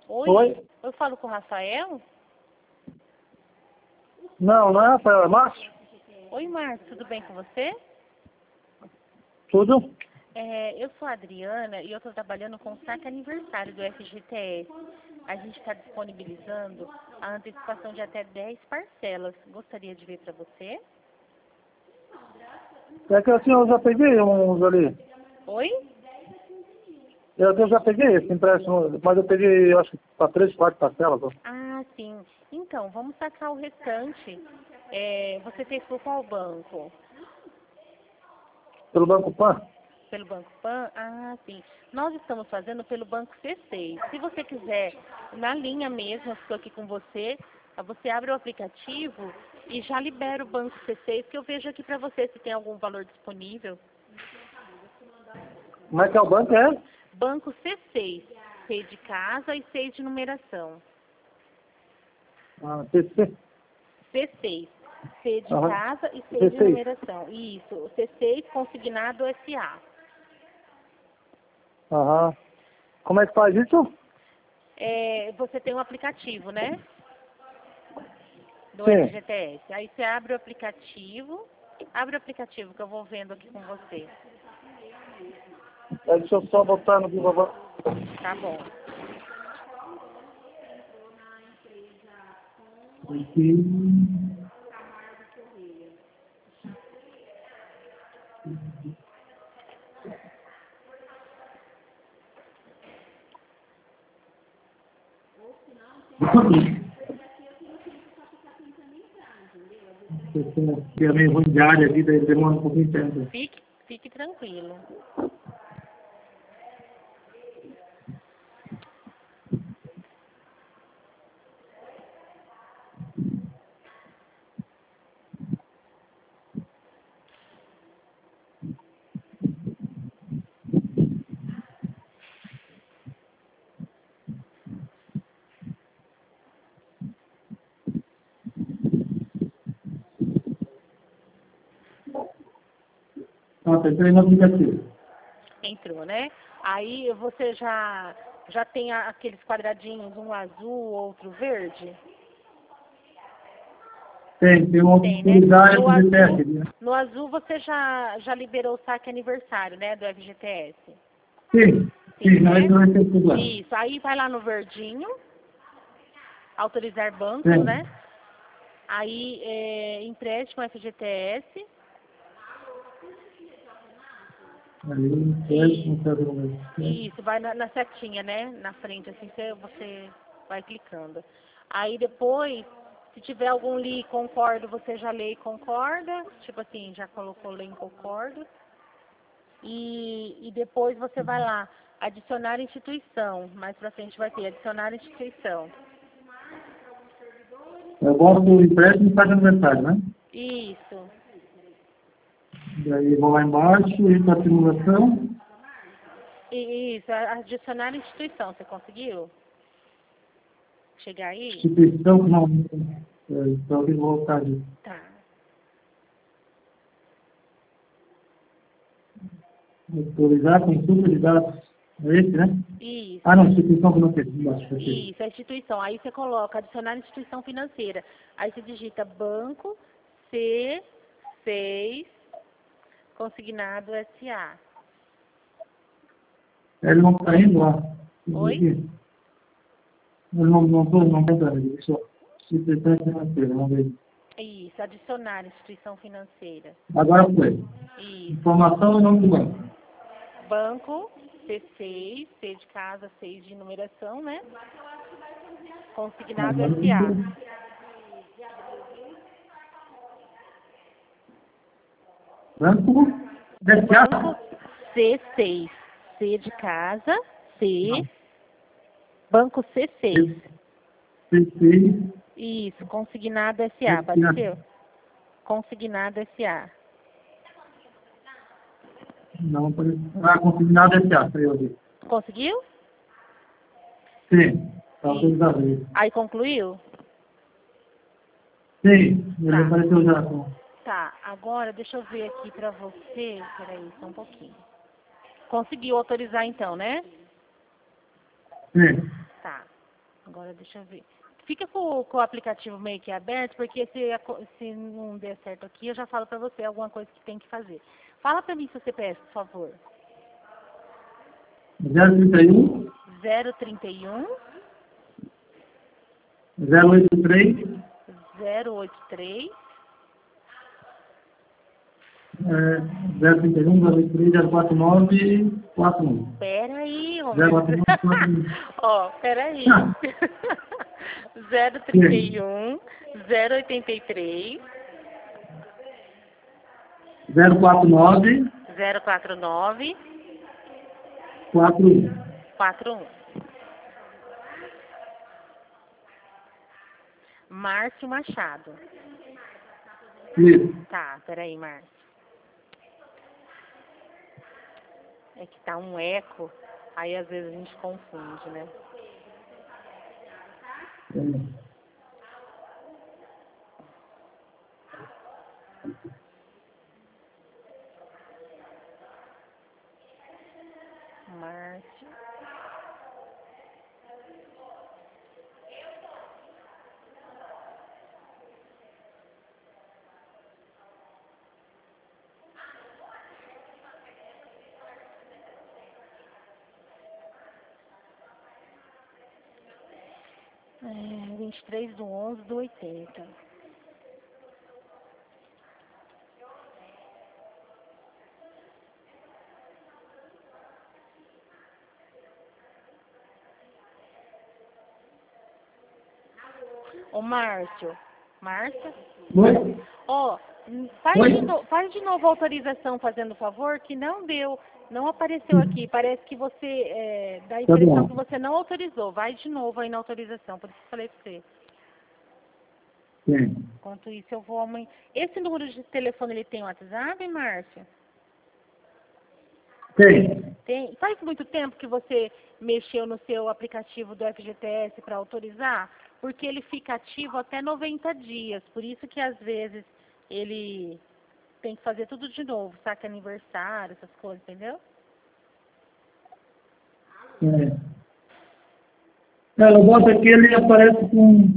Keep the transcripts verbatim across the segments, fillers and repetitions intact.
Oi? Oi? Eu falo com o Rafael? Não, não é Rafael, é Márcio? Oi, Márcio, tudo bem com você? Tudo? É, eu sou a Adriana e eu estou trabalhando com o saque aniversário do F G T S. A gente está disponibilizando a antecipação de até dez parcelas. Gostaria de ver para você? É que assim eu já peguei uns ali. Oi? Eu, eu já peguei esse empréstimo, mas eu peguei, eu acho que para três, quatro parcelas. Ó. Ah, sim. Então, vamos sacar o restante. É, você fez por qual banco? Pelo Banco Pan? Pelo Banco Pan? Ah, sim. Nós estamos fazendo pelo Banco C seis. Se você quiser, na linha mesmo, eu estou aqui com você, você abre o aplicativo e já libera o Banco C seis, que eu vejo aqui para você se tem algum valor disponível. Como é que é o banco? É? Banco C seis. C de casa e seis de numeração. Ah, P C. C seis. C de Aham. casa e seis C de seis. numeração. Isso. C seis consignado S A. Aham. Como é que faz isso? É, você tem um aplicativo, né? Do Sim. F G T S. Aí você abre o aplicativo. Abre o aplicativo que eu vou vendo aqui com você. É, deixa eu só botar no Google. Tá bom. Aqui. Porque é meio ruim de área aqui, daí demora um pouquinho de tempo. Fique, fique tranquilo. Ah, tá entrando no aplicativo. Entrou, né? Aí você já, já tem a- aqueles quadradinhos, um azul, outro verde? Tem, tem uma Tem, né? oportunidade No de azul, teste, né? no azul você já, já liberou o saque aniversário, né? Do F G T S. Sim, Sim, sim, não, né? isso não vai ter problema. Isso. Aí vai lá no verdinho, autorizar bancos, né? Sim. Aí é, empréstimo F G T S. Aí, teste, não sabe o que Isso, vai na, na setinha, né? Na frente, assim, você, você vai clicando. Aí depois, se tiver algum li e concordo, você já lê e concorda. Tipo assim, já colocou lê e concordo. E, e depois você vai lá, adicionar instituição. Mais pra frente vai ter adicionar instituição. Eu gosto do empréstimo e faz aniversário, né? Isso. Daí vou lá embaixo, ir para a simulação. E, isso, adicionar instituição. Você conseguiu? Chegar aí? Instituição, não. É, então eu vou voltar ali. Tá. Autorizar consulta de dados. É esse, né? Isso. Ah, não, instituição financeira. Embaixo, aqui. Isso, a instituição. Aí você coloca adicionar instituição financeira. Aí você digita banco C seis consignado S A. Ele não está indo lá. Oi? Ele não não estou não está indo. Só instituição financeira, vamos ver. Isso, adicionar instituição financeira. Agora foi. Isso. Informação e nome do banco. Banco C seis, C de casa, seis de numeração, né? Consignado Agora S A. banco S A. Banco C seis, C de casa, C. Banco C seis. C seis. Isso, consignado S A. Apareceu? Consignado S A. Não, apareceu. Ah, consignado S A, para eu ver. Conseguiu? Sim, está Isso. autorizado isso. Aí concluiu? Sim, ele Tá. apareceu já. com- Tá, agora deixa eu ver aqui pra você. Peraí, só um pouquinho. Conseguiu autorizar então, né? Sim. Tá. Agora deixa eu ver. Fica com, com o aplicativo meio que aberto, porque se, se não der certo aqui, eu já falo pra você alguma coisa que tem que fazer. Fala pra mim seu C P F, por favor. zero trinta e um, zero trinta e um, zero oito três, zero oito três, é, zero trinta e um, zero oito três, zero quatro nove, quatro um. Pera aí, homem. zero quatro nove, quatro um. Ó, pera aí. Ah. zero trinta e um, zero oitenta e três, zero quatro nove, zero quatro nove, quatro um. quatro um. Márcio Machado. Isso. Tá, peraí, Márcio. É que tá um eco, aí às vezes a gente confunde, né? É. Márcio. É, vinte e três do onze do oitenta. Ô, Márcio. Márcio? Oi? Ó, faz, Oi? de no- faz de novo a autorização, fazendo favor, que não deu, não apareceu aqui. Parece que você, é, dá a Tá impressão bom. que você não autorizou. Vai de novo aí na autorização, por isso que eu falei pra você. Sim. Enquanto isso, eu vou amanhã. Esse número de telefone, ele tem WhatsApp, Márcio? Tem. Tem. Faz muito tempo que você mexeu no seu aplicativo do F G T S para autorizar? Porque ele fica ativo até noventa dias. Por isso que, às vezes, ele tem que fazer tudo de novo. Saca aniversário, essas coisas, entendeu? É. É, eu boto aqui, ele aparece com...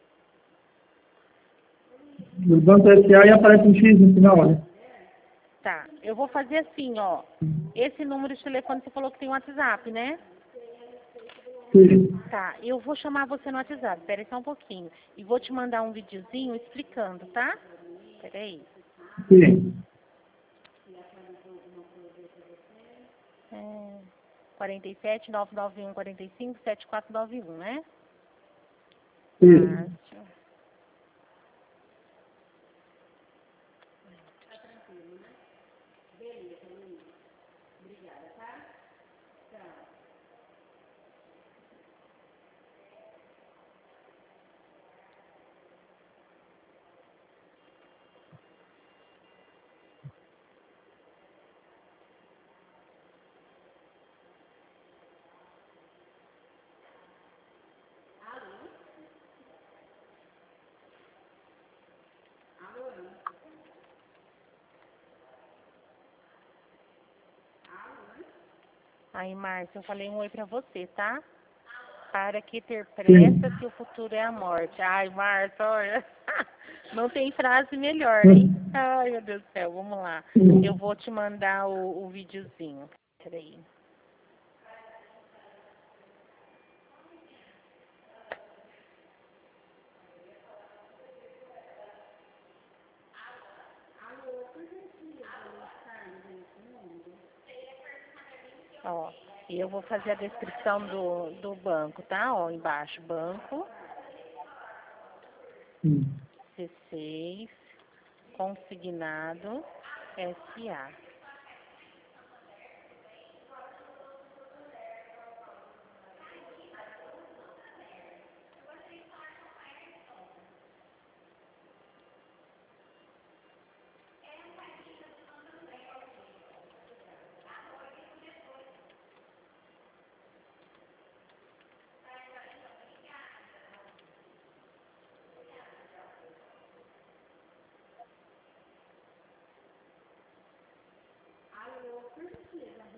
No banco S A e aparece um X no final, né? Tá. Eu vou fazer assim, ó. Esse número de telefone você falou que tem WhatsApp, né? Sim. Tá. Eu vou chamar você no WhatsApp. Pera aí só um pouquinho. E vou te mandar um videozinho explicando, tá? Pera aí. Sim. É, quarenta e sete, nove nove um, quarenta e cinco, sete quatro nove um, né? Sim. Márcio. Aí, Márcio, eu falei um oi pra você, tá? Para que ter pressa se o futuro é a morte. Ai, Márcio, olha. Não tem frase melhor, hein? Ai, meu Deus do céu, vamos lá. Eu vou te mandar o, o videozinho. Peraí. Ó, e eu vou fazer a descrição do, do banco, tá? Ó, embaixo, banco, Sim. C seis, consignado, S A.